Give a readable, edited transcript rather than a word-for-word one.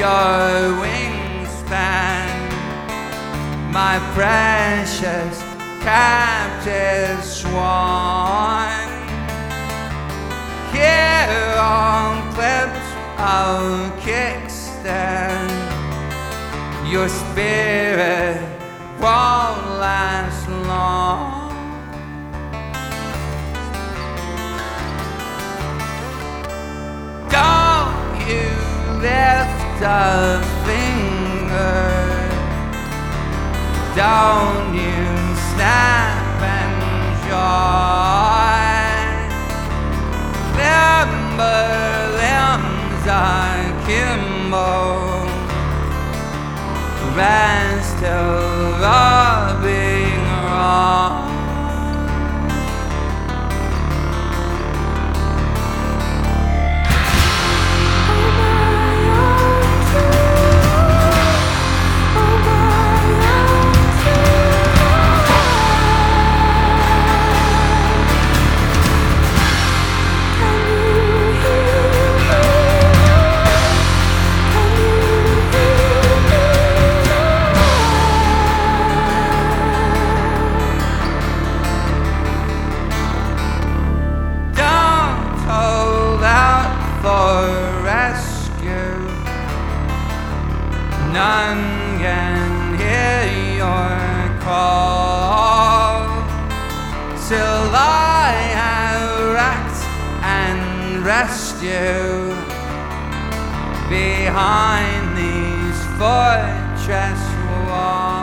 your wingspan, my precious captive swan. Here on clips of kickstand, your spirit won't last long. Don't you lift a finger, don't you snap and join. Limber limbs akimbo, rest till rubbing wrong. None can hear your call till I have wrecked and rest you behind these fortress walls.